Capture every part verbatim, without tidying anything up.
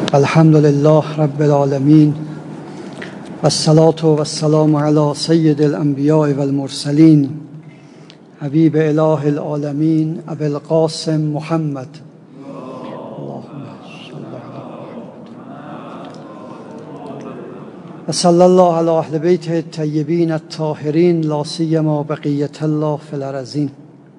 الحمد لله رب العالمين والصلاة والسلام على سید الانبیاء والمرسلین حبیب اله العالمین ابی القاسم محمد اللهم صل و صلی الله علی اهل بیت الطیبین الطاهرین لا سیما بقیة الله فی الارضین.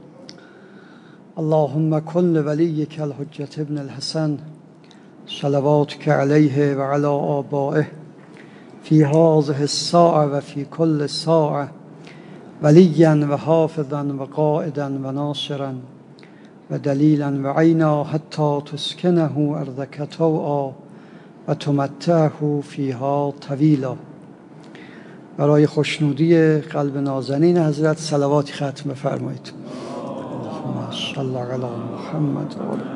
اللهم کن لولیک الحجة ابن الحسن صلواتك علیه و علی آبائه فی هذه الساعة و فی کل ساعة ولیا و حافظا و قائدا و ناصرا و دلیلا و عینا حتی تسکنه ارضک طوعا و تمتعه فیها طویلا. برای خوشنودی قلب نازنین حضرت صلواتی ختم بفرمایید. اللهم صل علی محمد و آل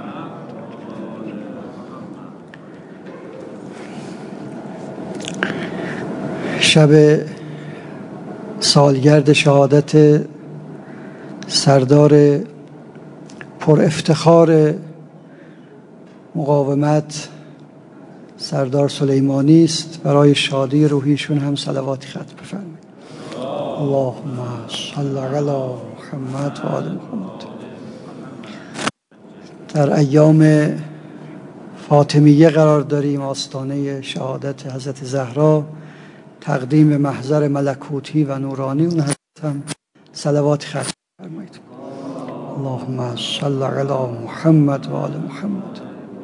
شب سالگرد شهادت سردار پر افتخار مقاومت سردار سلیمانی است. برای شادی روحیشون هم صلواتی ختم بفرمایید. اللهم صل علی محمد و آل محمد. در ایام فاطمیه قرار داریم، آستانه شهادت حضرت زهرا، تقدیم محضر ملکوتی و نورانی اون حضرت هم صلوات ختم فرمایید. اللهم صل علی محمد و آل محمد.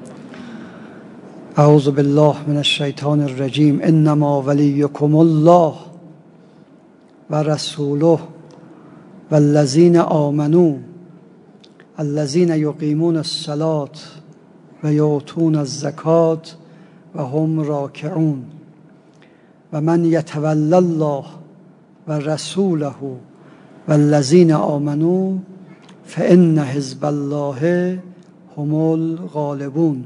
اعوذ بالله من الشیطان الرجیم. انما ولیکم الله و رسوله والذین آمنوا الذین یقیمون الصلاة و یؤتون الزکاة و هم راکعون و من یتولی الله و رسوله والذین آمنوا فان حزب الله هم الغالبون.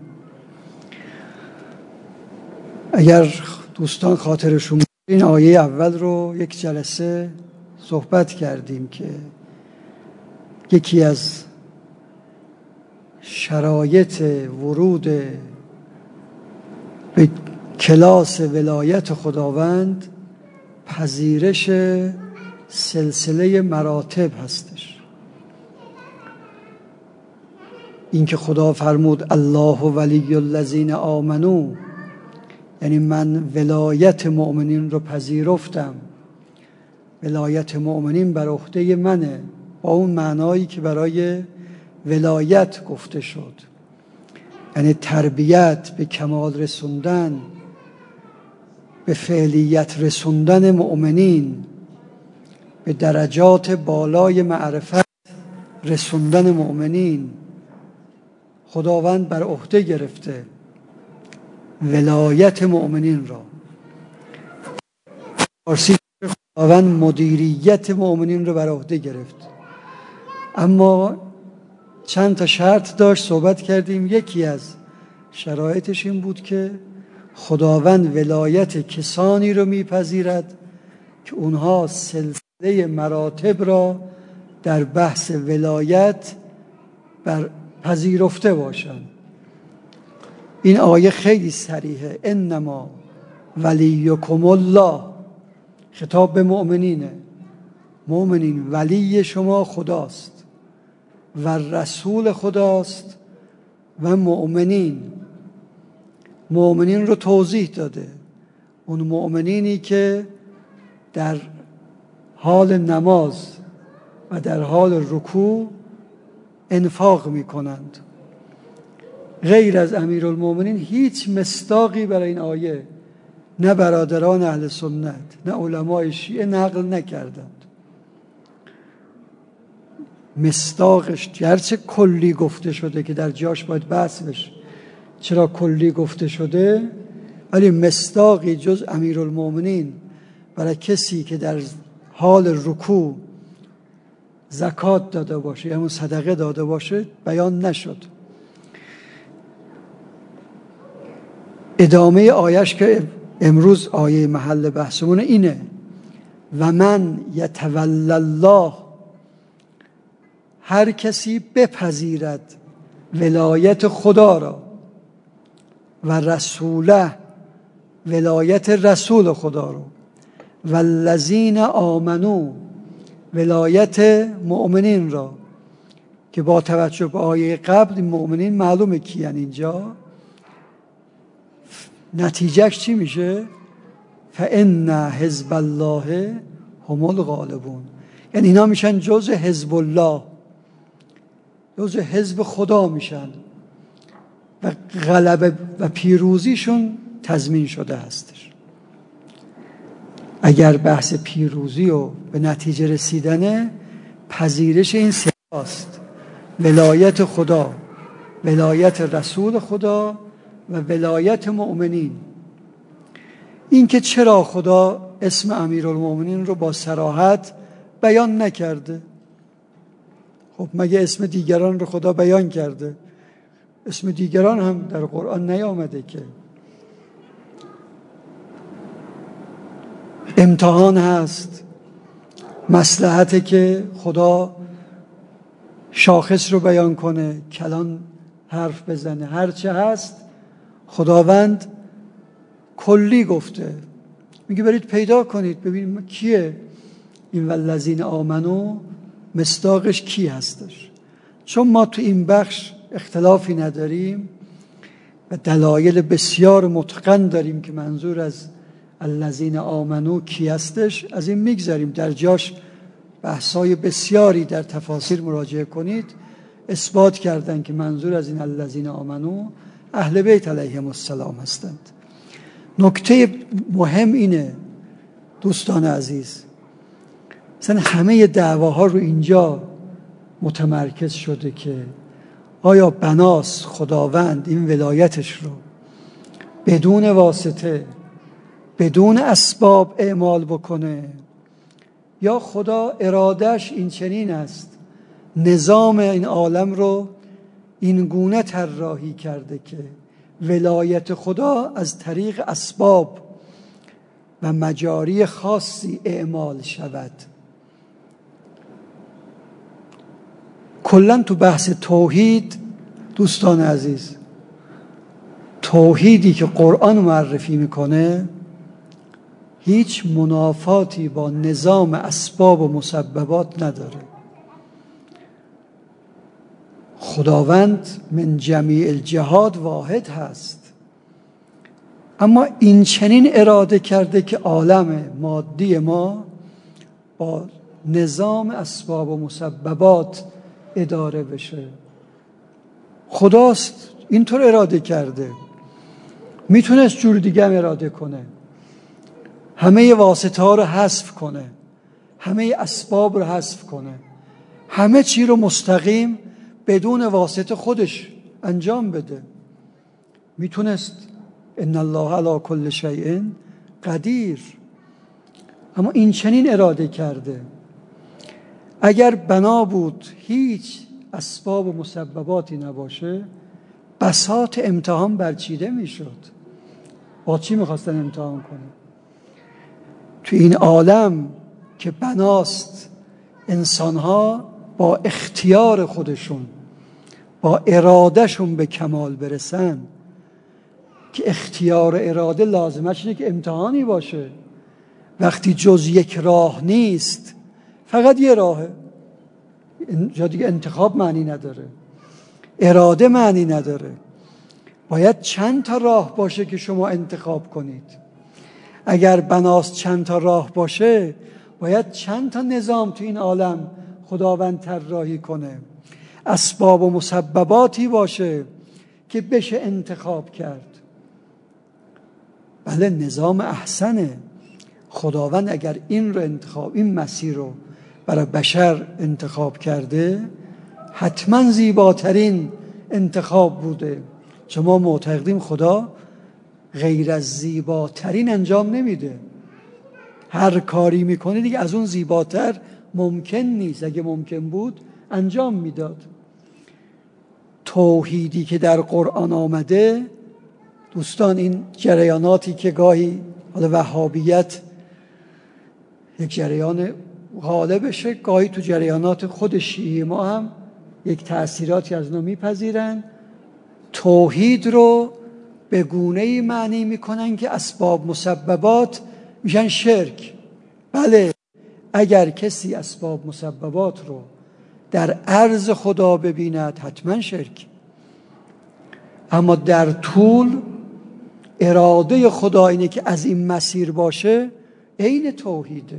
اگر دوستان خاطرشون این آیه اول رو یک جلسه صحبت کردیم که یکی از شرایط ورود به کلاس ولایت خداوند پذیرش سلسله مراتب هستش. این که خدا فرمود الله ولی الذین آمنو، یعنی من ولایت مؤمنین رو پذیرفتم، ولایت مؤمنین بر عهده منه، با اون معنایی که برای ولایت گفته شد، یعنی تربیت، به کمال رسوندن، به فعلیت رسوندن مؤمنین، به درجات بالای معرفت رسوندن مؤمنین خداوند بر عهده گرفته ولایت مؤمنین را. فارسی خداوند مدیریت مؤمنین را بر عهده گرفت، اما چند تا شرط داشت، صحبت کردیم. یکی از شرایطش این بود که خداوند ولایت کسانی رو میپذیرد که اونها سلسله مراتب را در بحث ولایت بر پذیرفته باشند. این آیه خیلی صریحه. انما ولیکم الله، خطاب به مؤمنینه. مؤمنین، ولی شما خداست و رسول خداست و مؤمنین. مؤمنین رو توضیح داده. اون مؤمنینی که در حال نماز و در حال رکوع انفاق می کنند. غیر از امیرالمؤمنین هیچ مصداقی برای این آیه نه برادران اهل سنت نه علمای شیعه نقل نکردند. مصداقش گرچه کلی گفته شده که در جاش باید بحث بشه چرا کلی گفته شده، ولی مصداقی جز امیرالمؤمنین برای کسی که در حال رکوع زکات داده باشه یا صدقه داده باشه بیان نشد. ادامه آیش که امروز آیه محل بحثمون اینه: و من یتولی الله، هر کسی بپذیرد ولایت خدا را و رسوله، ولایت رسول خدا رو، و الذین آمنو، ولایت مؤمنین را، که با توجه به آیه قبل این مؤمنین معلومه کیان. اینجا نتیجهش چی میشه؟ فإن حزب الله هم الغالبون، یعنی اینا میشن جزء حزب الله، جزء حزب خدا میشن و غلبه و پیروزیشون تضمین شده هستش. اگر بحث پیروزی و به نتیجه رسیدن، پذیرش این سه است: ولایت خدا، ولایت رسول خدا و ولایت مؤمنین. این که چرا خدا اسم امیرالمؤمنین رو با صراحت بیان نکرده؟ خب مگه اسم دیگران رو خدا بیان کرده؟ اسم دیگران هم در قرآن نیامده که. امتحان هست، مصلحته که خدا شاخص رو بیان کنه، کلان حرف بزنه، هرچه هست خداوند کلی گفته. میگه برید پیدا کنید ببینید کیه این والذین آمنو، مصداقش کی هستش. چون ما تو این بخش اختلافی نداریم و دلایل بسیار متقن داریم که منظور از الذین آمنو کی هستش، از این میگذاریم. در جاش بحثای بسیاری در تفاسیر مراجعه کنید، اثبات کردن که منظور از این الذین آمنو اهل بیت علیهم السلام هستند. نکته مهم اینه دوستان عزیز، مثلا همه دعواها رو اینجا متمرکز شده که آیا بناس خداوند این ولایتش رو بدون واسطه، بدون اسباب اعمال بکنه، یا خدا ارادش این چنین است نظام این عالم رو این گونه طراحی کرده که ولایت خدا از طریق اسباب و مجاری خاصی اعمال شود. کلاً تو بحث توحید دوستان عزیز، توحیدی که قرآن معرفی میکنه هیچ منافاتی با نظام اسباب و مسببات نداره. خداوند من جمیع الجهات واحد هست، اما این چنین اراده کرده که عالم مادی ما با نظام اسباب و مسببات اداره بشه. خداست اینطور اراده کرده، میتونست جور دیگه هم اراده کنه، همه واسطه ها رو حذف کنه، همه اسباب رو حذف کنه، همه چی رو مستقیم بدون واسطه خودش انجام بده. میتونست، ان الله علی کل شیء قدیر، اما این چنین اراده کرده. اگر بنا بود هیچ اسباب و مسبباتی نباشه، بساط امتحان برچیده میشد. با چی میخواستن امتحان کنه؟ تو این عالم که بناست انسانها با اختیار خودشون، با ارادهشون به کمال برسن، که اختیار اراده لازمش اینه که امتحانی باشه. وقتی جز یک راه نیست، فقط یه راهه، جا دیگه انتخاب معنی نداره، اراده معنی نداره. باید چند تا راه باشه که شما انتخاب کنید. اگر بناس چند تا راه باشه، باید چند تا نظام تو این عالم خداوند طراحی کنه، اسباب و مسبباتی باشه که بشه انتخاب کرد. بله نظام احسنه. خداوند اگر این رو انتخاب، این مسیر رو برای بشر انتخاب کرده، حتما زیباترین انتخاب بوده. چون ما معتقدیم خدا غیر از زیباترین انجام نمیده. هر کاری میکنه دیگه از اون زیباتر ممکن نیست. اگه ممکن بود انجام میداد. توحیدی که در قرآن آمده دوستان، این جریاناتی که گاهی حالا وهابیت یک جریان غالبشه، گاهی تو جریانات خود شیعه ما هم یک تأثیراتی از اونها میپذیرن. توحید رو به گونه‌ای معنی میکنن که اسباب مسببات میشن شرک. بله، اگر کسی اسباب مسببات رو در عرض خدا ببیند حتما شرک، اما در طول اراده خدا اینه که از این مسیر باشه، عین توحیده.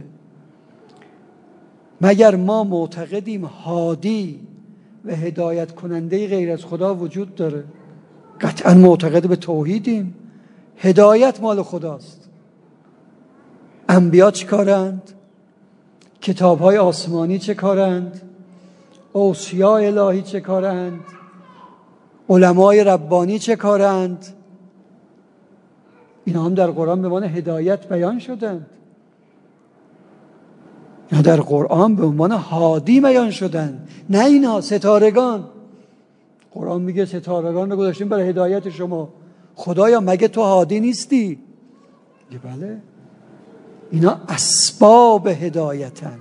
مگر ما معتقدیم هادی و هدایت کننده غیر از خدا وجود داره؟ قطعا معتقد به توحیدیم. هدایت مال خداست. انبیا چه کارند؟ کتاب‌های آسمانی چه کارند؟ اوصیا الهی چه کارند؟ علمای ربانی چه کارند؟ اینا هم در قرآن به عنوان هدایت بیان شدند. اینا در قرآن به عنوان هادی بیان شدند. نه اینا ستارگان. قرآن میگه ستارگان رو گذاشتیم برای هدایت شما. خدایا مگه تو هادی نیستی؟ میگه بله، اینا اسباب هدایتند.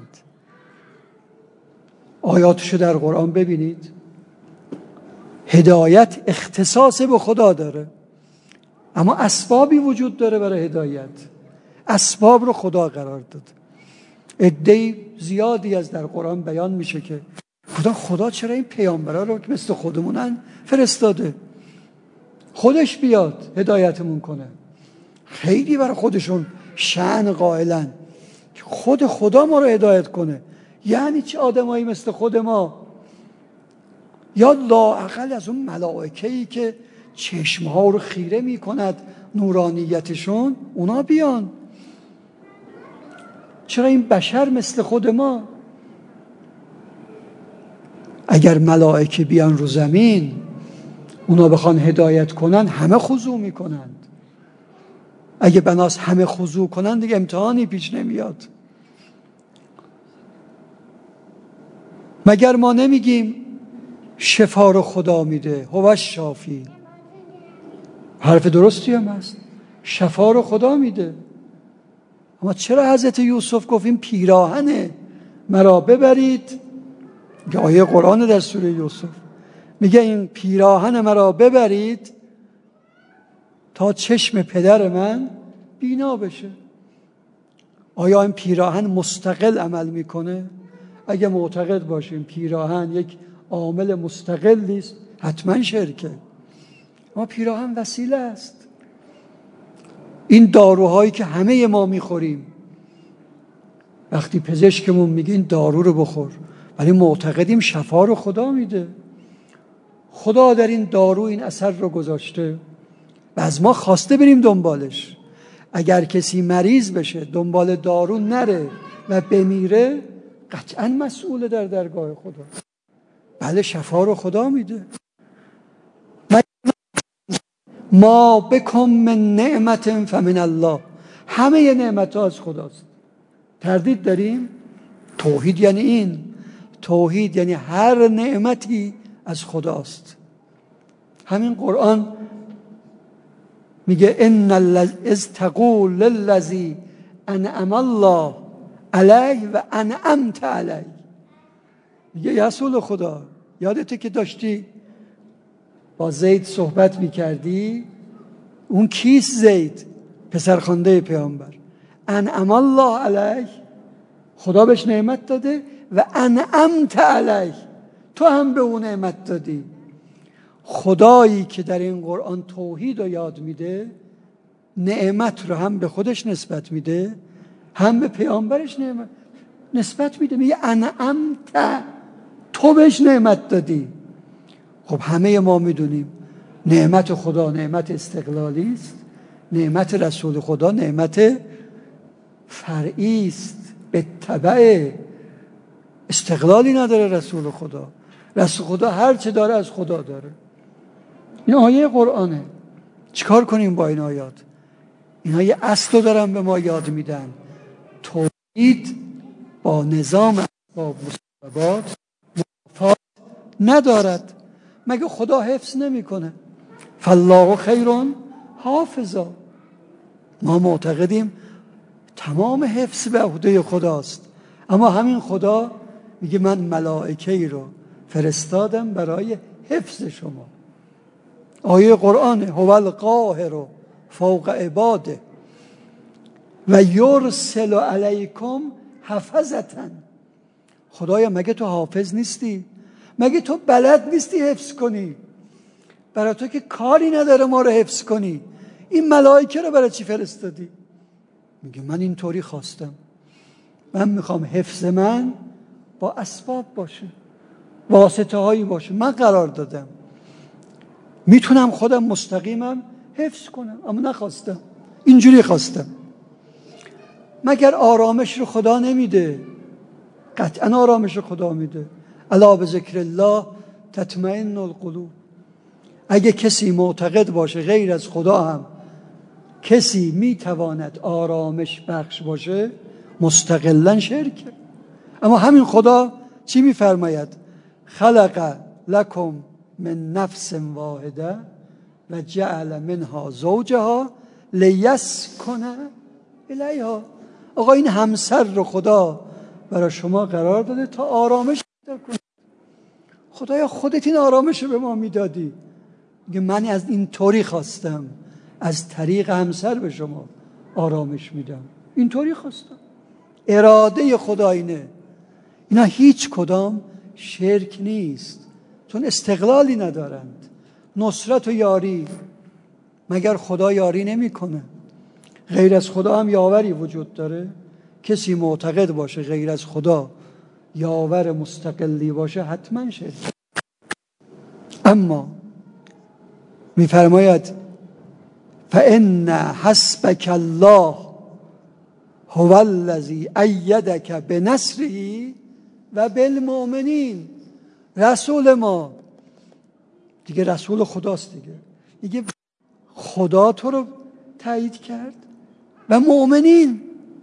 آیاتشو در قرآن ببینید. هدایت اختصاص به خدا داره، اما اسبابی وجود داره برای هدایت. اسباب رو خدا قرار داد. عده زیادی از در قرآن بیان میشه که خدا خدا چرا این پیامبرا رو که مثل خودمونن فرستاده؟ خودش بیاد هدایتمون کنه. خیلی برای خودشون شأن قائلن که خود خدا ما رو هدایت کنه. یعنی چه آدمایی مثل خود ما؟ یا لااقل از اون ملائکه‌ای که چشمها رو خیره میکند نورانیتشون، اونا بیان. چرا این بشر مثل خود ما؟ اگر ملائکه بیان رو زمین اونا بخوان هدایت کنن، همه خضوع میکنند. اگه بناس همه خضوع کنن دیگه امتحانی پیش نمیاد. مگر ما نمیگیم شفا رو خدا میده، هو شافی؟ حرف درستی هم هست، شفا رو خدا میده. اما چرا حضرت یوسف گفت این پیراهن مرا ببرید؟ که آیه قرآن در سوره یوسف میگه این پیراهن مرا ببرید تا چشم پدر من بینا بشه. آیا این پیراهن مستقل عمل میکنه؟ اگه معتقد باشیم پیراهن یک عامل مستقلی است، حتما شرکه. اما پیراهن وسیله است. این داروهایی که همه ما میخوریم، وقتی پزشکمون میگه این دارو رو بخور، ولی معتقدیم شفا رو خدا میده. خدا در این دارو این اثر رو گذاشته و از ما خواسته بریم دنبالش. اگر کسی مریض بشه دنبال دارو نره و بمیره، قطعا مسئول در درگاه خدا. بله، شفا رو خدا میده. ما بکم من نعمت فمن الله. همه نعمت ها از خداست. تردید داریم؟ توحید یعنی این. توحید یعنی هر نعمتی از خداست. همین قرآن میگه ان اذ تقول للذی انعم الله علیه و انعمت علیه. میگه یا رسول خدا، یادته که داشتی با زید صحبت میکردی؟ اون کیست زید؟ پسرخوانده پیامبر. انعم الله علیه، خدا بهش نعمت داده، و انعمت علیه، تو هم به اون نعمت دادی. خدایی که در این قرآن توحید رو یاد میده، نعمت رو هم به خودش نسبت میده، هم به پیامبرش نعمت نسبت میده. میگه انعمت، تو بهش نعمت دادی. خب همه ما میدونیم نعمت خدا نعمت استقلالی است، نعمت رسول خدا نعمت فرعی است. به تبع استقلالی نداره رسول خدا. رسول خدا هر چه داره از خدا داره. این آیه قرآنه. چیکار کنیم با این آیات؟ اینا یه اصل رو دارن به ما یاد میدن. توحید با نظام اسباب مسببات منافات ندارد. مگه خدا حفظ نمیکنه؟ فالله خیر حافظا. ما معتقدیم تمام حفظ به عهده خداست، اما همین خدا میگه من ملائکه‌ای رو فرستادم برای حفظ شما. آیه قرآنه. هو القاهر فوق عباده و یرسل علیکم حفظتن. خدایا مگه تو حافظ نیستی؟ مگه تو بلد نیستی حفظ کنی؟ برای تو که کاری نداره ما رو حفظ کنی، این ملائکه رو برای چی فرستادی؟ میگه من اینطوری خواستم، من میخوام حفظ من با اسباب باشه، واسطه هایی باشه. من قرار دادم میتونم خودم مستقیمم حفظ کنم، اما نخواستم، اینجوری خواستم. مگر آرامش رو خدا نمیده؟ قطعا آرامش رو خدا میده. الا بذکر الله تطمئن القلوب. اگه کسی معتقد باشه غیر از خدا هم کسی میتواند آرامش بخش باشه، مستقلا شرکه. اما همین خدا چی میفرماید؟ خلق لکم من نفس واحده و جعل منها زوجها لیسکن الیها. آقا این همسر رو خدا برای شما قرار داده تا آرامش پیدا کنید. خدایا خودت این آرامش رو به ما میدادی. میگه من از این طوری خواستم، از طریق همسر به شما آرامش میدم، اینطوری خواستم. اراده خدا اینه. اینا هیچ کدام شرک نیست، چون استقلالی ندارند. نصرت و یاری مگر خدا یاری نمیکنه؟ غیر از خدا هم یاوری وجود داره؟ کسی معتقد باشه غیر از خدا یاور مستقلی باشه حتما شرک. اما میفرماید فإن حسبک الله هو الذی ایدک بنصره و بالمؤمنین. رسول ما دیگه رسول خداست دیگه، دیگه خدا تو رو تایید کرد و مؤمنین.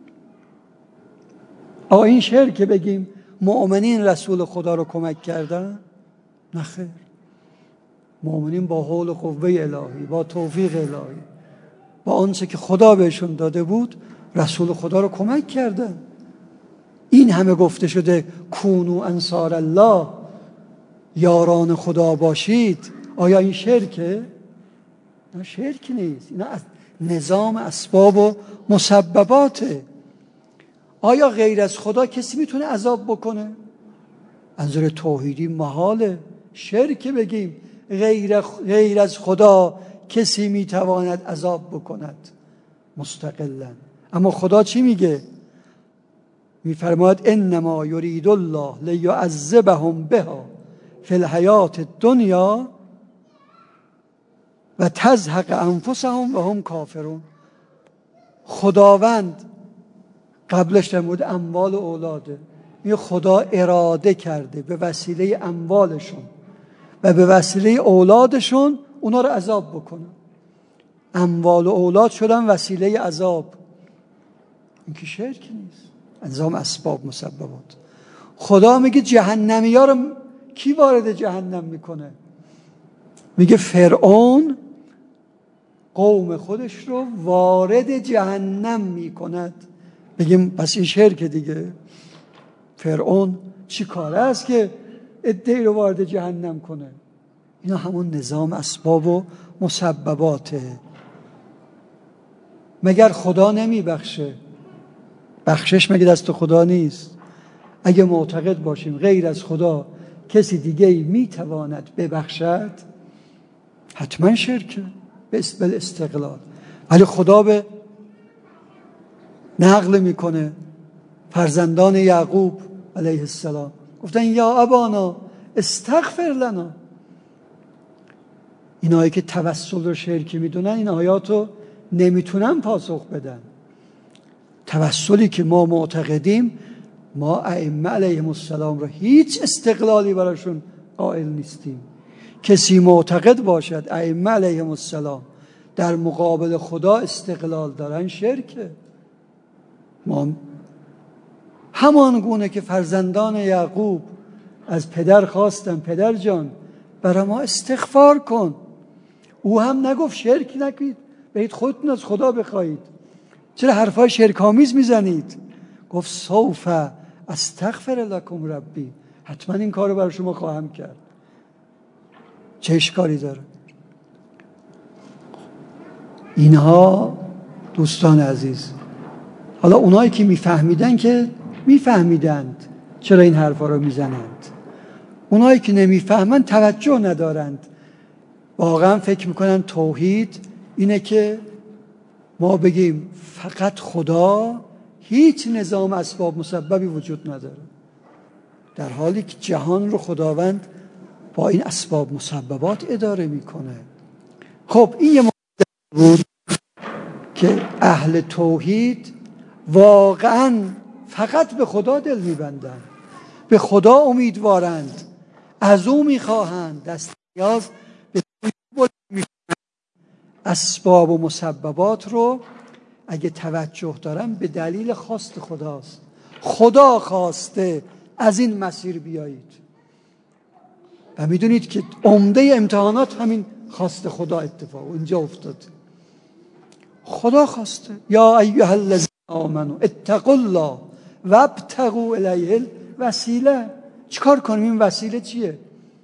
آقا این شعر که بگیم مؤمنین رسول خدا رو کمک کردن، نه خیر. مؤمنین با حول و قوه الهی، با توفیق الهی، با آنچه که خدا بهشون داده بود رسول خدا رو کمک کردن. این همه گفته شده کونو انصار الله، یاران خدا باشید. آیا این شرکه؟ نه شرک نیست. اینا از نظام اسباب و مسبباته. آیا غیر از خدا کسی میتونه عذاب بکنه؟ انظر توحیدی محاله. شرک بگیم غیر, غیر از خدا کسی میتواند عذاب بکند مستقلا. اما خدا چی میگه؟ میفرماید انما یرید الله لیعذبهم بها فی الحیات الدنیا و تزهق انفسهم و هم کافرون. خداوند قبلش در مورد اموال و اولاده، میگه خدا اراده کرده به وسیله اموالشون و به وسیله اولادشون اونا رو عذاب بکنه. اموال و اولاد شدن وسیله عذاب. این که شرک نیست، انظام اسباب مسببات. خدا میگه جهنمی ها رو کی وارد جهنم میکنه؟ میگه فرعون قوم خودش رو وارد جهنم میکند. بگیم پس این شرک دیگه. فرعون چی کاره است که عده‌ای رو وارد جهنم کنه؟ اینا همون نظام اسباب و مسبباته. مگر خدا نمیبخشه؟ بخشش مگه دست خدا نیست؟ اگه معتقد باشیم غیر از خدا کسی دیگه ای میتواند ببخشد، حتما شرکه به استقلال. ولی خدا به نقل میکنه فرزندان یعقوب علیه السلام گفتن یا ابانا استغفر لنا. اینایی که توسل رو شرکی میدونن این آیاتو نمیتونن پاسخ بدن. توسلی که ما معتقدیم، ما ائمه علیهم السلام رو هیچ استقلالی براشون قائل نیستیم. کسی معتقد باشد ائمه علیهم السلام در مقابل خدا استقلال دارن، شرکه. ما همان گونه که فرزندان یعقوب از پدر خواستن پدر جان برای ما استغفار کن، او هم نگفت شرک نکنید، برید خودتون از خدا بخواید. چرا حرفای شرک‌آمیز میزنید؟ گفت سوف استغفر لکم ربی، حتما این کارو برای شما خواهم کرد. چه اشکالی داره؟ اینها دوستان عزیز، حالا اونایی که میفهمیدن که میفهمیدند چرا این حرفا رو میزنند، اونایی که نمیفهمن توجه ندارند، واقعا فکر میکنن توحید اینه که ما بگیم فقط خدا، هیچ نظام اسباب مسببی وجود نداره، در حالی که جهان رو خداوند با این اسباب مسببات اداره میکنه. خب این یه مورد بود که اهل توحید واقعا فقط به خدا دل میبندن، به خدا امیدوارند، از او میخواهند، دست نیاز به اسباب و مسببات رو اگه توجه دارم به دلیل خواست خداست. خدا خواسته از این مسیر بیایید و میدونید که عمده امتحانات همین خواست خدا اتفاق اونجا افتاد. خدا خواسته یا ایها الذین آمنوا اتقوا الله وابتغوا الیه الوسیله. چیکار کنیم؟ این وسیله چیه؟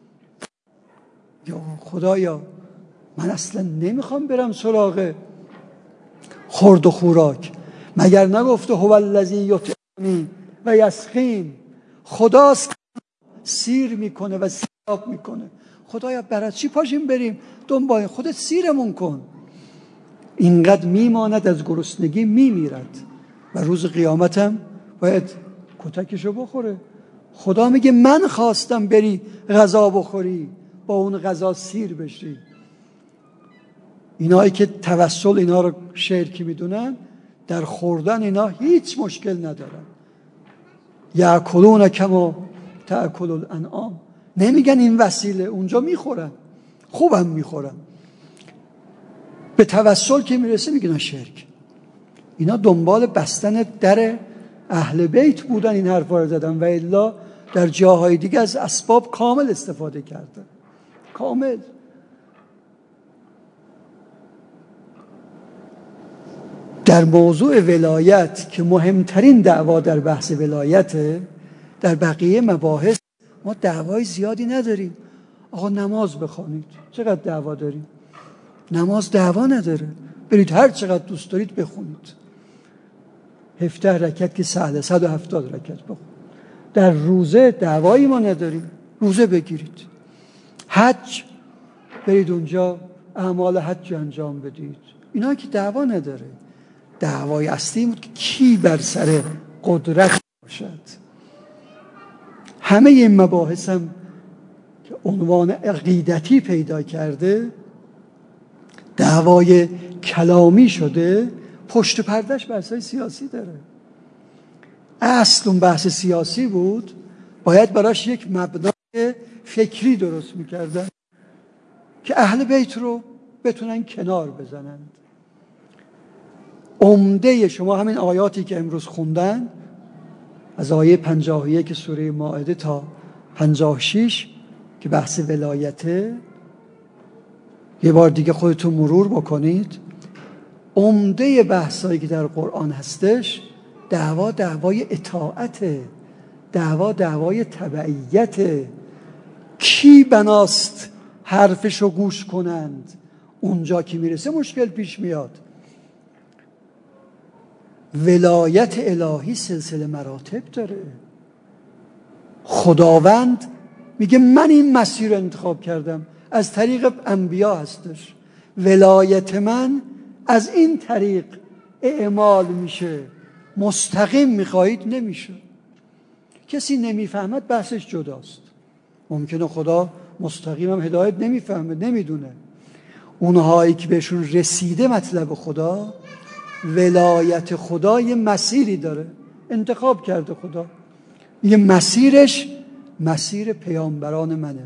یا خدایا من اصلا نمیخوام برم سراغ خورد و خوراک، مگر نگفته هو الذی یطعمنی و یسقین؟ خداست سیر میکنه و سیراب میکنه. خدایا برای چی پاشیم بریم دنبال خودت؟ سیرمون کن. اینقدر میماند از گرسنگی میمیرد و روز قیامتم باید کتکشو بخوره. خدا میگه من خواستم بری غذا بخوری، با اون غذا سیر بشی. اینایی که توسل اینا رو شرکی میدونن، در خوردن اینا هیچ مشکل ندارن. یاکلون کما تاکل الانعام. نمیگن این وسیله، اونجا میخورن، خوبم میخورن. به توسل که میرسه میگن شرک. اینا دنبال بستن در اهل بیت بودن، این حرفا رو زدن، و الا در جاهای دیگه از اسباب کامل استفاده کردن، کامل. در موضوع ولایت که مهمترین دعوا در بحث ولایته، در بقیه مباحث ما دعوای زیادی نداریم. آقا نماز بخوانید، چقدر دعوا داریم؟ نماز دعوا نداره، برید هر چقدر دوست دارید بخونید. هفده رکعت که سهله، صد و هفتاد رکعت بخون. در روزه دعوایی ما نداریم، روزه بگیرید. حج برید اونجا اعمال حج انجام بدید. اینا که دعوا نداره. دعوای اصلی بود که کی بر سر قدرت باشد. همه این مباحث هم که عنوان عقیدتی پیدا کرده، دعوای کلامی شده، پشت پردش بحثای سیاسی داره. اصل اون بحث سیاسی بود، باید براش یک مبنای فکری درست میکردن که اهل بیت رو بتونن کنار بزنند. عمده شما همین آیاتی که امروز خوندن، از آیه پنجاه و یک سوره مائده تا پنجاه و شش که بحث ولایته، یه بار دیگه خودتون مرور بکنید. عمده بحثایی که در قرآن هستش، دعوا دعوای اطاعته، دعوا دعوای تبعیته. کی بناست حرفشو گوش کنند؟ اونجا که میرسه مشکل پیش میاد. ولایت الهی سلسله مراتب داره. خداوند میگه من این مسیر رو انتخاب کردم، از طریق انبیا هستش. ولایت من از این طریق اعمال میشه. مستقیم میخواهید نمیشه. کسی نمیفهمد بحثش جداست. ممکنه خدا مستقیم هم هدایت نمیفهمه، نمیدونه. اونهایی که بهشون رسیده مطلب خدا، ولایت خدا یه مسیری داره، انتخاب کرده خدا. یه مسیرش مسیر پیامبران منه.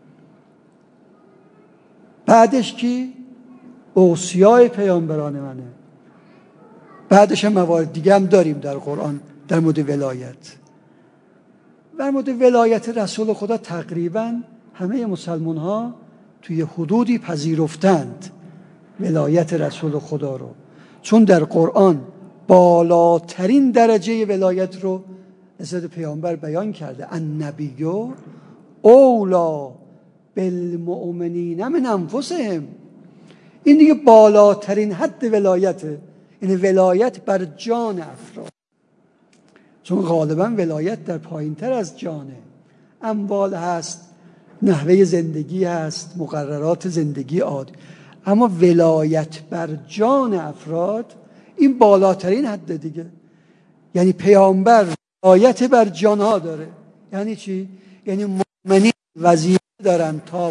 بعدش کی؟ اوصیای پیامبران منه. بعدش هم موارد دیگه هم داریم در قرآن در مورد ولایت. در مورد ولایت رسول خدا تقریبا همه مسلمان ها توی حدودی پذیرفتند ولایت رسول خدا رو، چون در قرآن بالاترین درجه ولایت رو نسبت پیامبر بیان کرده. النبی اولا بالمؤمنین من انفسهم. این دیگه بالاترین حد ولایته، یعنی ولایت بر جان افراد، چون غالبا ولایت در پایین تر از جانه. اموال هست، نحوه زندگی هست، مقررات زندگی عادی، اما ولایت بر جان افراد این بالاترین حد دیگه. یعنی پیامبر ولایت بر جانها داره. یعنی چی؟ یعنی مؤمنین وظیفه دارن تا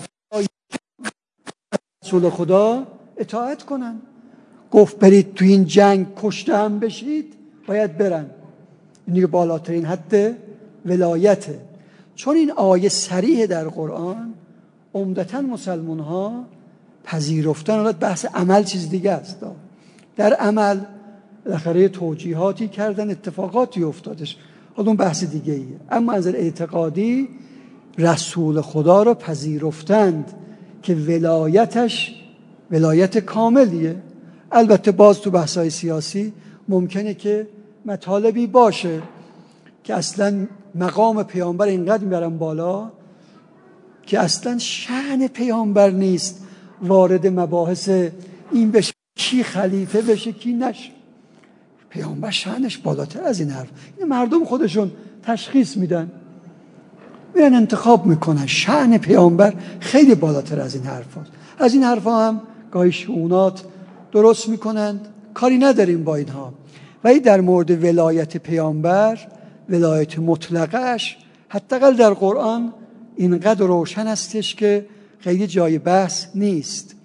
رسول خدا اطاعت کنن. گفت برید تو این جنگ کشته هم بشید، باید برن. این دیگه بالاترین حد ولایته. چون این آیه صریح در قرآن، عمدتاً مسلمان ها پذیرفتن. حالا بحث عمل چیز دیگه است. در عمل بالاخره توجیهاتی کردن، اتفاقاتی افتادش، حالا اون بحث دیگه ایه. اما از اعتقادی رسول خدا رو پذیرفتند که ولایتش ولایت کاملیه. البته باز تو بحث‌های سیاسی ممکنه که مطالبی باشه که اصلا مقام پیامبر اینقدر میبرن بالا که اصلا شأن پیامبر نیست وارد مباحث این بشه کی خلیفه بشه کی نشه. پیامبر شأنش بالاتر از این حرف. این مردم خودشون تشخیص میدن، میرن انتخاب میکنن. شأن پیامبر خیلی بالاتر از این حرف هست. از این حرف ها هم گاهی شؤونات درست میکنند، کاری نداریم با اینها. ولی در مورد ولایت پیامبر، ولایت مطلقش حداقل در قرآن اینقدر روشن استش که خیلی جای بحث نیست.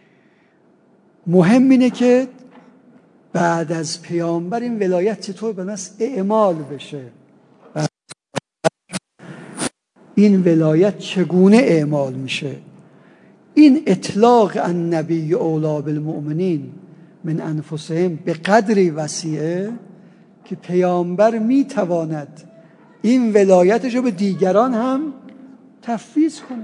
مهم اینه که بعد از پیامبر این ولایت چطور به نص اعمال بشه، این ولایت چگونه اعمال میشه. این اطلاق النبی اولی بالمؤمنین من انفسهم به قدری وسیعه که پیامبر میتواند این ولایتش رو به دیگران هم تفویض کنه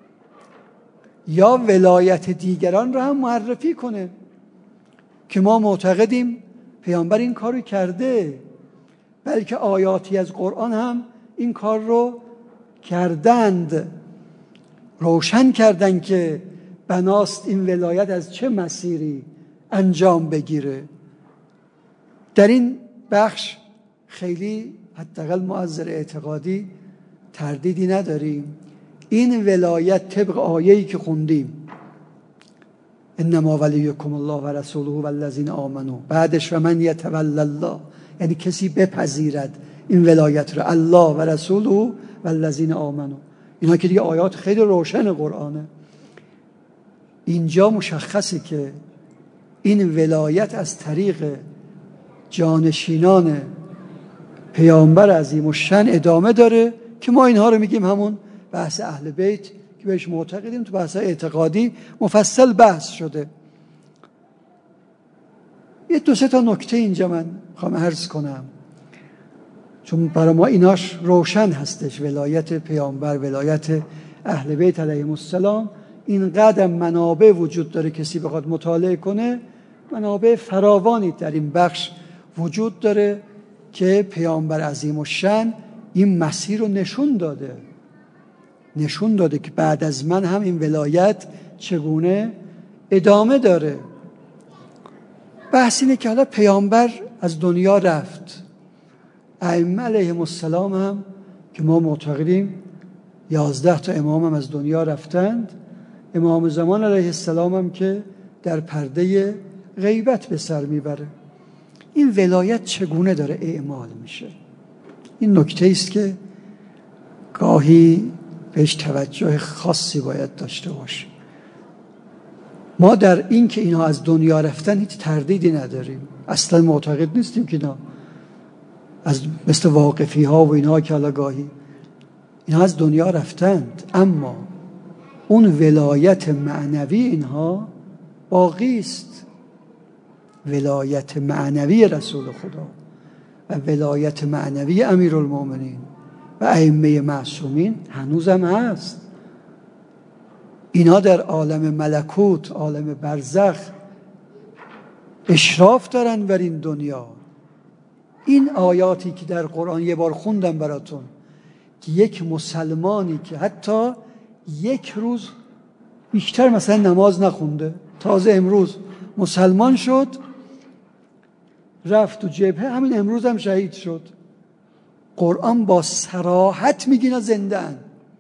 یا ولایت دیگران رو هم معرفی کنه که ما معتقدیم پیامبر این کار رو کرده، بلکه آیاتی از قرآن هم این کار رو کردند، روشن کردند که بناست این ولایت از چه مسیری انجام بگیره. در این بخش خیلی حداقل ما از نظر اعتقادی تردیدی نداریم. این ولایت طبق آیه‌ای که خوندیم، انما ولیکم الله و رسوله و الذین آمنوا، بعدش و من یتولی الله، یعنی کسی بپذیرد این ولایت رو، الله و رسوله و الذین آمنوا. اینا که دیگه آیات خیلی روشن قرآنه. اینجا مشخصه که این ولایت از طریق جانشینان پیامبر عظیم الشأن ادامه داره که ما اینها رو میگیم همون بحث اهل بیت که بهش معتقدیم. تو بحث اعتقادی مفصل بحث شده. یه دو سه تا نکته اینجا من میخوام عرض کنم، چون برای ما ایناش روشن هستش. ولایت پیامبر، ولایت اهل بیت علیهم السلام، اینقدر منابع وجود داره کسی بخواد مطالعه کنه، منابع فراوانی در این بخش وجود داره که پیامبر عظیم الشأن این مسیر رو نشون داده نشون داده که بعد از من هم این ولایت چگونه ادامه داره. بحث اینه که حالا پیامبر از دنیا رفت، ائمه علیهم السلام هم که ما معتقدیم یازده تا امام هم از دنیا رفتند، امام زمان علیه السلام هم که در پرده غیبت به سر میبره. این ولایت چگونه داره اعمال میشه؟ این نکته است که گاهی بهش توجه خاصی باید داشته باشه. ما در این که اینا از دنیا رفتن هیچ تردیدی نداریم، اصلا معتقد نیستیم که اینا از مثل واقفی ها و اینا که حالا گاهی اینا از دنیا رفتند، اما اون ولایت معنوی اینها باقی است. ولایت معنوی رسول خدا و ولایت معنوی امیرالمومنین و ائمه معصومین هنوزم هست. اینا در عالم ملکوت، عالم برزخ اشراف دارن بر این دنیا. این آیاتی که در قرآن یه بار خوندم براتون که یک مسلمانی که حتی یک روز بیشتر مثلا نماز نخونده، تازه امروز مسلمان شد، رفت تو جبهه، همین امروز هم شهید شد. قرآن با صراحت میگه اینا زنده ان.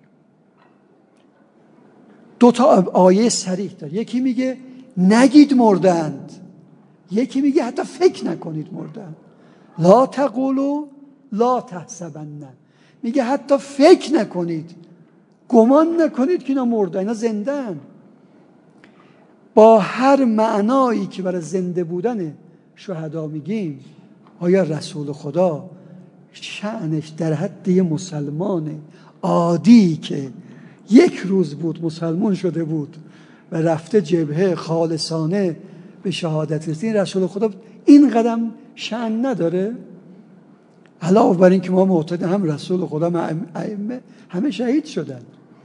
دو تا آیه صریح داره، یکی میگه نگید مردند، یکی میگه حتی فکر نکنید مردند. لا تقولوا لا تحسبن، میگه حتی فکر نکنید، گمان نکنید که اینا مردن، اینا زندن. با هر معنایی که برای زنده بودن شهدا میگیم، آیا رسول خدا شأنش در حد یه مسلمان عادی که یک روز بود مسلمان شده بود و رفته جبهه خالصانه به شهادت رسید، رسول خدا این قدم شأن نداره؟ علاوه بر این که ما معتقد هم رسول خدا ائمه همه شهید شدند،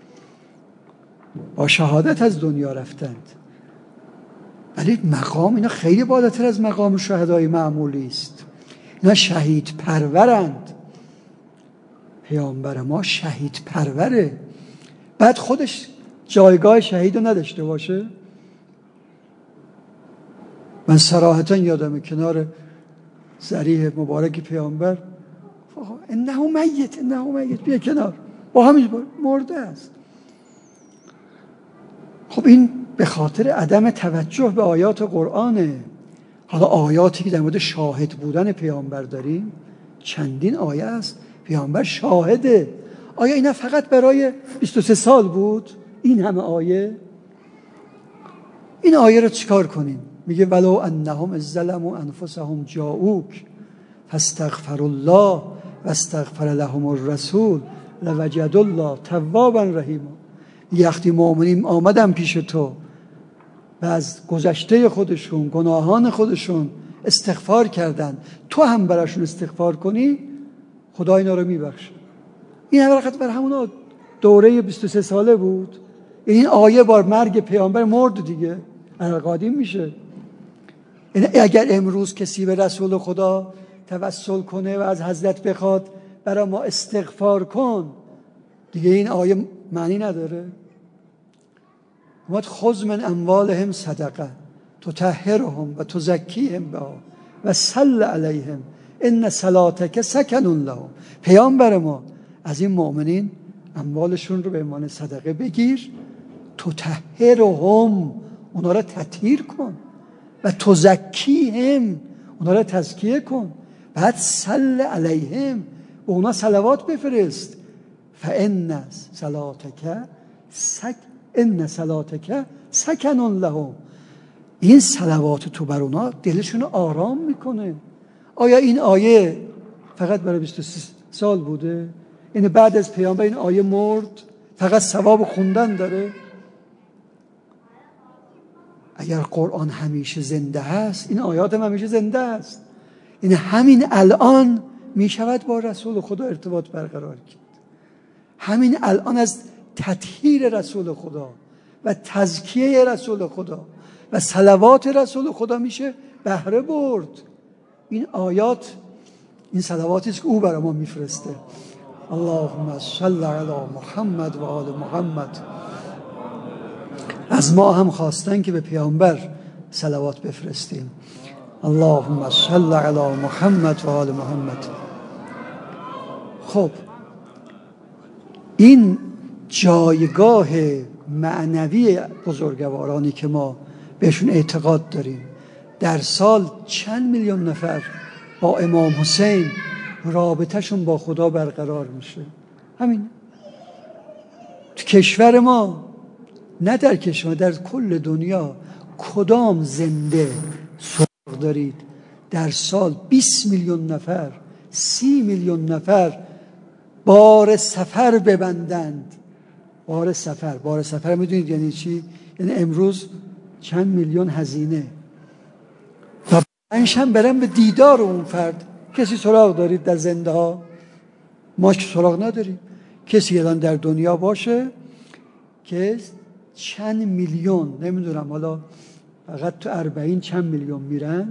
با شهادت از دنیا رفتند، ولی مقام اینا خیلی بالاتر از مقام شهدای معمولی است. اینا شهید پرورند. پیامبر ما شهید پروره، بعد خودش جایگاه شهید رو نداشته باشه. من صراحتا یادمه کنار ذریح مبارک پیامبر، انه میت انه میت، بیا کنار، با همین مرده است. خب این به خاطر عدم توجه به آیات قرآنه. حالا آیاتی که در مورد شاهد بودن پیامبر داریم چندین آیه است، پیامبر شاهده. آیا اینا فقط برای بیست و سه سال بود این همه آیه؟ این آیه رو چیکار کنیم؟ میگه ولو انهم اذ ظلموا انفسهم جاءوک فاستغفروا الله واستغفر لهم الرسول لوجدوا الله توابا رحیما. وقتی مؤمنین آمدن پیش تو و از گذشته خودشون، گناهان خودشون استغفار کردن، تو هم براشون استغفار کنی، خدا اینا رو میبخشه. این حقیقت بر همون دوره بیست و سه ساله بود. این آیه بار مرگ پیامبر مرد دیگه، قدیم میشه. اگر امروز کسی به رسول خدا توسل کنه و از حضرت بخواد برای ما استغفار کن، دیگه این آیه معنی نداره. اومد خذ من اموالهم صدقه تطهرهم و تزکیهم بها و صل علیهم ان صلاتک سکن لهم. پیامبر ما از این مؤمنین اموالشون رو به عنوان صدقه بگیر، تطهرهم، اونا رو تطهیر کن، و تزکیهم، اونا رو تزکیه کن، بعد صل علیهم، به اونا صلوات بفرست. فان صلاتک سک ان صلاتک سکن لهم، این صلوات تو بر اونا دلشون رو آرام میکنه. آیا این آیه فقط برای بیست و سه سال بوده؟ این بعد از پیامبر این آیه مرد فقط ثواب خوندن داره؟ اگر قرآن همیشه زنده هست، این آیات هم همیشه زنده است. این همین الان می شود با رسول خدا ارتباط برقرار کرد. همین الان از تطهیر رسول خدا و تزکیه رسول خدا و صلوات رسول خدا میشه بهره برد. این آیات، این صلواتی است که او برای ما میفرسته. اللهم صل علی محمد و آل محمد. از ما هم خواستن که به پیامبر صلوات بفرستیم. اللهم صل علی محمد و آل محمد. خب این جایگاه معنوی بزرگوارانی که ما بهشون اعتقاد داریم، در سال چند میلیون نفر با امام حسین رابطهشون با خدا برقرار میشه. همین تو کشور ما، نه در کشور، در کل دنیا، کدام زنده سراغ دارید در سال بیست میلیون نفر، سی میلیون نفر بار سفر ببندند؟ بار سفر، بار سفر میدونید یعنی چی؟ یعنی امروز چند میلیون هزینه و انشم برم به دیدار اون فرد. کسی سراغ دارید در زنده ها؟ ما که سراغ نداریم. کسی الان در دنیا باشه که چند میلیون، نمیدونم حالا فقط تو اربعین چند میلیون میرن،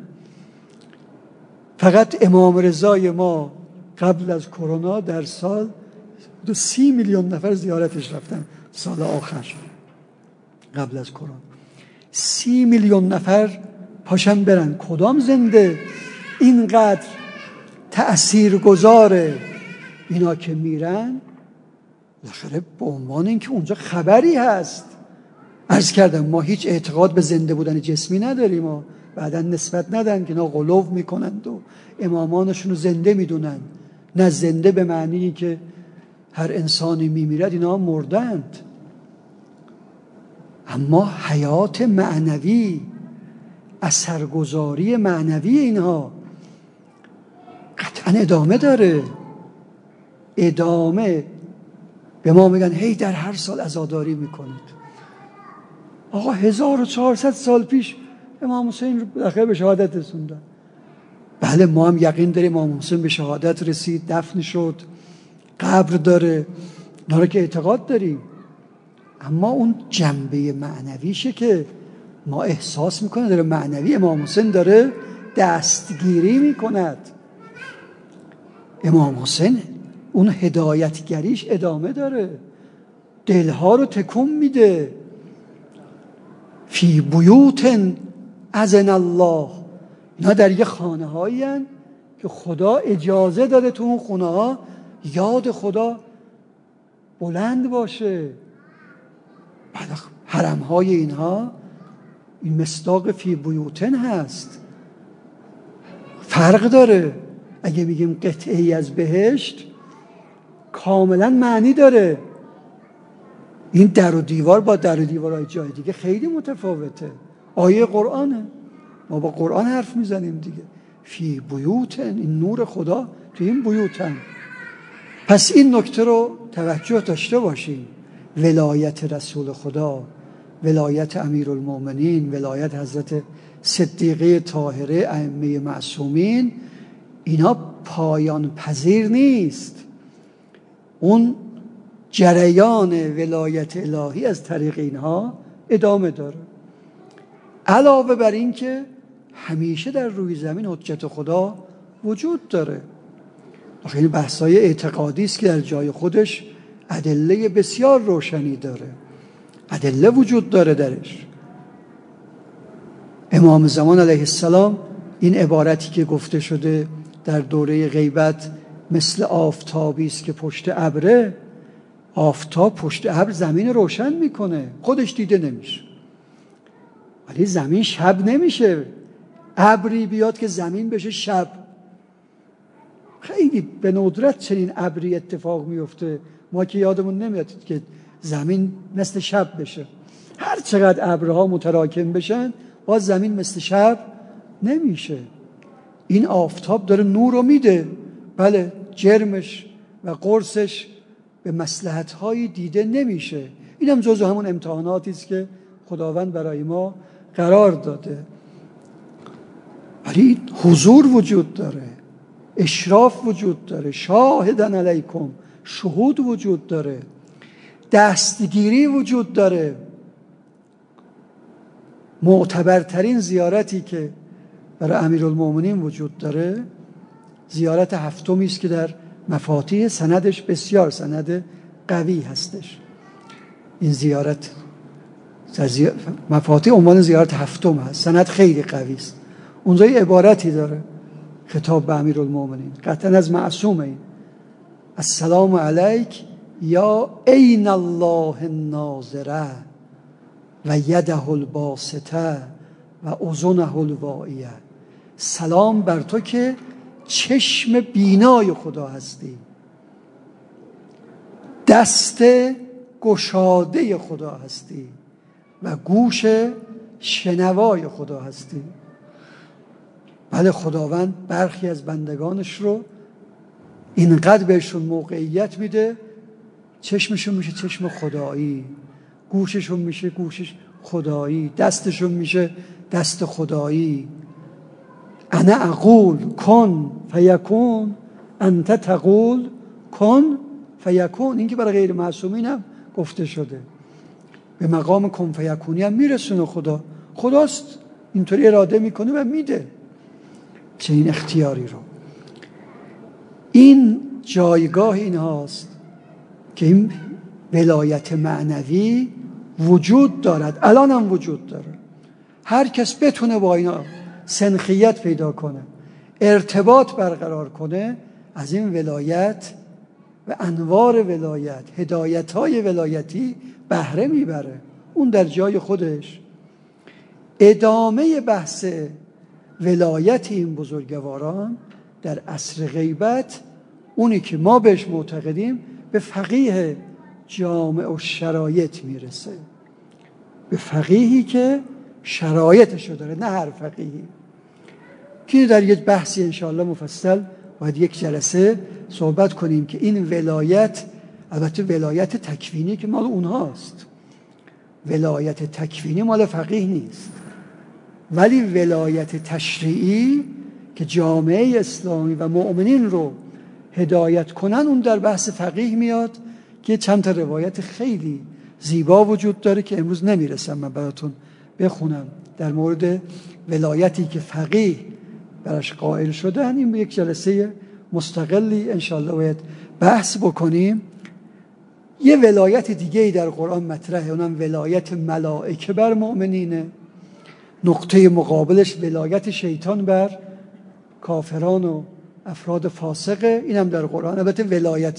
فقط امام رضای ما قبل از کرونا در سال دو سی میلیون نفر زیارتش رفتن سال آخر قبل از کرونا. سی میلیون نفر پاشن برن، کدام زنده اینقدر تأثیر گذاره؟ اینا که میرن بالاخره به عنوان اینکه اونجا خبری هست. عرض کردم ما هیچ اعتقاد به زنده بودن جسمی نداریم و بعدا نسبت ندن که اینا غلو میکنند و امامانشون رو زنده میدونن. نه، زنده به معنی که هر انسانی میمیرد، اینا مردند. اما حیات معنوی، اثرگذاری معنوی اینها قطعا ادامه داره. ادامه به ما میگن هی در هر سال عزاداری میکنید. آقا هزار و چهارصد سال پیش امام حسین رو بالاخره به شهادت رسوندن. بله ما هم یقین داریم امام حسین به شهادت رسید، دفن شد، قبر داره، اینا رو که اعتقاد داریم. اما اون جنبه معنویشه که ما احساس میکنه داره معنوی امام حسین داره دستگیری میکند. امام حسین اون هدایتگریش ادامه داره، دلها رو تکون میده. فی بیوت اذن الله، اینا در یه خانه هایی هن که خدا اجازه داده تو اون خونه ها یاد خدا بلند باشه. بعد حرم های اینها این مصداق فی بیوتن هست، فرق داره. اگه میگیم قطعه ای از بهشت کاملا معنی داره. این در و دیوار با در و دیوارهای جای دیگه خیلی متفاوته. آیه قرآنه، ما با قرآن حرف میزنیم دیگه. فی بیوتن، این نور خدا تو این بیوتن. پس این نکته رو توجه داشته باشیم. ولایت رسول خدا، ولایت امیرالمومنین، ولایت حضرت صدیقه طاهره، ائمه معصومین، اینا پایان پذیر نیست. اون جریان ولایت الهی از طریق اینها ادامه داره. علاوه بر این که همیشه در روی زمین حجت خدا وجود داره. آخه این بحثای اعتقادی است که در جای خودش ادله بسیار روشنی داره، ادله وجود داره درش. امام زمان علیه السلام این عبارتی که گفته شده در دوره غیبت مثل آفتابی است که پشت ابره، آفتاب پشت ابر زمین روشن میکنه، خودش دیده نمیشه. ولی زمین شب نمیشه. ابری بیاد که زمین بشه شب، خیلی به ندرت چنین ابری اتفاق میفته. ما که یادمون نمیاد که زمین مثل شب بشه. هر چقدر ابرها متراکم بشن باز زمین مثل شب نمیشه. این آفتاب داره نور رو میده. بله جرمش و قرصش به مصلحت‌های دیده نمیشه. این هم جزو همون امتحاناتی است که خداوند برای ما قرار داده. ولی حضور وجود داره، اشراف وجود داره، شاهدن علیکم، شهود وجود داره، دستگیری وجود داره. معتبرترین زیارتی که برای امیرالمومنین وجود داره زیارت هفتمی است که در مفاتیح سندش بسیار سند قوی هستش. این زیارت مفاتیح عنوان زیارت هفتم هست، سند خیلی قوی است. اونجا یه عبارتی داره خطاب به امیرالمومنین، قطعا از معصومه این: السلام علیک یا عین الله الناظره و یده الباسطه و اذنه الواعیه. سلام بر تو که چشم بینای خدا هستی، دست گشاده خدا هستی و گوش شنوای خدا هستی. بله خداوند برخی از بندگانش رو اینقدر بهشون موقعیت میده، چشمشون میشه چشم خدایی، گوششون میشه گوشش خدایی، دستشون میشه دست خدایی. انا اقول کن فیکون، انت تقول کن فیکون. این که برای غیر معصومین هم گفته شده. به مقام کن فیکونی هم میرسونه خدا. خداست اینطوری اراده میکنه و میده چنین اختیاری رو. این جایگاه این هاست که این ولایت معنوی وجود دارد، الان هم وجود داره. هر کس بتونه با اینا سنخیت پیدا کنه، ارتباط برقرار کنه، از این ولایت و انوار ولایت، هدایت‌های ولایتی بهره میبره. اون در جای خودش. ادامه بحث ولایت این بزرگواران در عصر غیبت، اونی که ما بهش معتقدیم، به فقیه جامع و شرایط میرسه، به فقیهی که شرایطشو داره، نه هر فقیهی. که در یک بحثی انشاءالله مفصل باید یک جلسه صحبت کنیم که این ولایت، البته ولایت تکوینی که مال اونهاست، ولایت تکوینی مال فقیه نیست، ولی ولایت تشریعی که جامعه اسلامی و مؤمنین رو هدایت کنن، اون در بحث فقیه میاد که چند تا روایت خیلی زیبا وجود داره که امروز نمیرسم من براتون بخونم در مورد ولایتی که فقیه براش قائل شدن. این به یک جلسه مستقلی انشاءالله باید بحث بکنیم. یه ولایت دیگه در قرآن مطرحه، اونم ولایت ملائکه بر مؤمنینه. نقطه مقابلش ولایت شیطان بر کافران و افراد فاسقه، اینم در قرآن. البته ولایت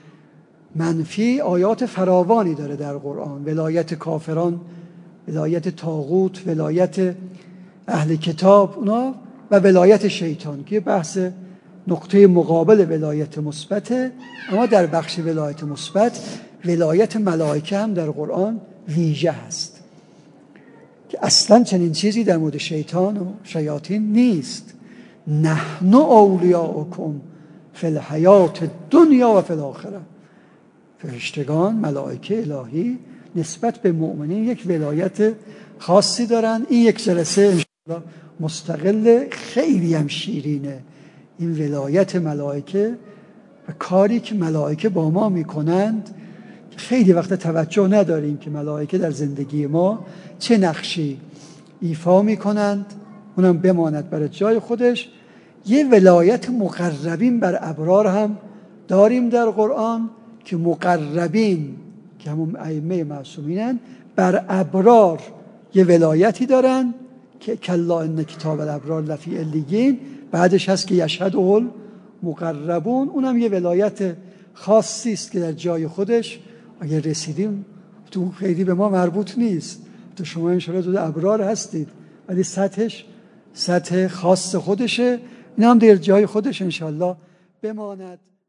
منفی آیات فراوانی داره در قرآن، ولایت کافران، ولایت طاغوت، ولایت اهل کتاب اونا، و ولایت شیطان که بحث نقطه مقابل ولایت مثبته. اما در بخش ولایت مثبت ولایت ملائکه هم در قرآن ویژه هست که اصلا چنین چیزی در مورد شیطان و شیاطین نیست. نحن اولیاؤکم فی الحیات دنیا و فی الاخره. فرشتگان، ملائکه الهی نسبت به مؤمنین یک ولایت خاصی دارن. این یک جلسه انشاءالله مستقل خیلی هم شیرینه، این ولایت ملائکه و کاری که ملائکه با ما میکنند. خیلی وقت توجه نداریم که ملائکه در زندگی ما چه نقشی ایفا میکنند، اونم بماند برای جای خودش. یه ولایت مقربین بر ابرار هم داریم در قرآن که مقربین که همون ائمه معصومینن بر ابرار یه ولایتی دارن که کلا ان کتاب الابرار لفی علیین، بعدش هست که یشهد المقربون. اونم یه ولایت خاصی است که در جای خودش اگر رسیدیم تو خیلی به ما مربوط نیست، تو شما انشاءالله تو ابرار هستید، ولی سطحش سطح خاص خودشه. این هم در جای خودش انشاءالله بماند.